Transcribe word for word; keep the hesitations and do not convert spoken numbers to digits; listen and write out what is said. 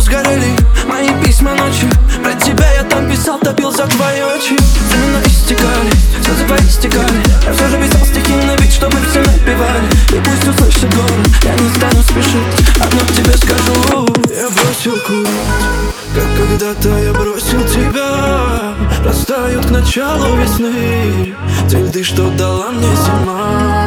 сгорели мои письма ночью. Про тебя я там писал, топил за твои очи. Времена истекали, слезы твои стекали. Я все же писал стихи на вид, чтобы все напевали. И пусть услышит город, я не стану спешить. Одно тебе скажу: я бросил курить, как когда-то я бросил тебя. Растают к началу весны те льды, что дала мне зима.